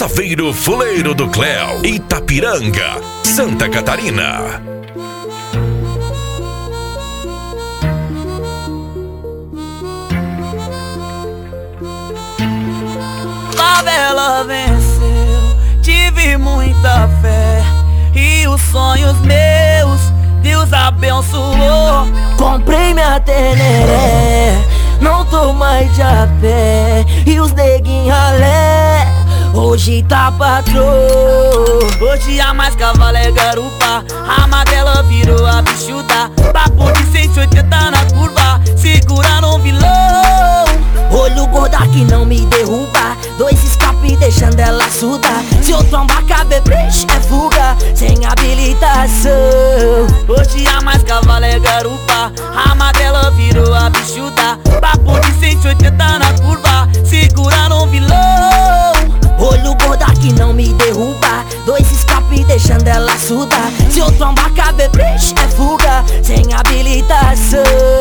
Saveiro Fuleiro do Cléo, Itapiranga, Santa Catarina. Favela venceu, tive muita fé e os sonhos meus Deus abençoou. Comprei minha Teneré, não tô mais de a pé e os neguinhos ralé hoje tá patrô. Hoje a mais cavalo é garupa, a magrela virou a bichuda. Papo de 180 na curva, segurando um vilão. Olho gorda que não me derruba, dois escape deixando ela surda. Se eu trombar cabrebrech é fuga, sem habilitação. Hoje a mais cavalo é garupa, a magrela virou a bichuda. Papo de 180 na curva, segurando um vilão. Olho gorda que não me derruba, dois escape deixando ela surda. Se eu trombar cabrebrech é fuga, sem habilitação.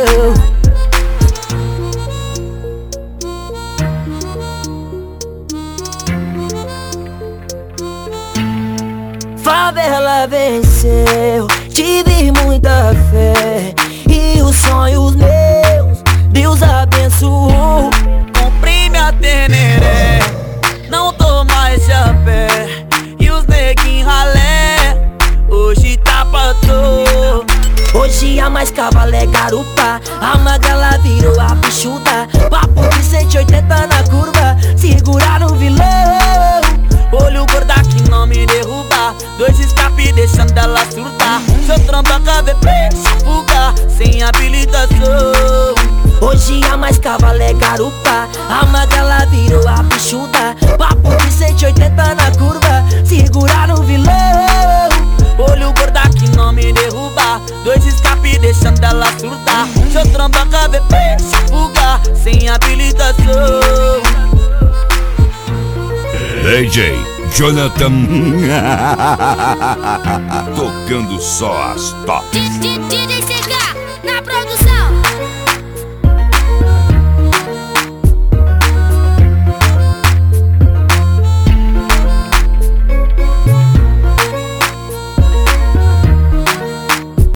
Favela venceu, tive muita fé e os sonhos meus Deus abençoou. Comprei minha Teneré, não tô mais de a pé e os neguinhos ralé hoje tá patrô. Hoje a mais cavalo é garupa, a magrela virou a bichuda. Papo de 180 na curva, seguraram o vilão. Olho gorda que não me derruba, dois escape deixando ela surda. Se eu trombar cabrebrech fuga, sem habilitação. Hoje a mais cavalo é garupa, a magrela virou a bichuda. Papo de 180 na curva, seguraram o vilão. Olho gorda que não me derruba, dois escape deixando ela surda. Se eu trombar cabrebrech fuga, sem habilitação. DJ Jonathan tocando só as tops.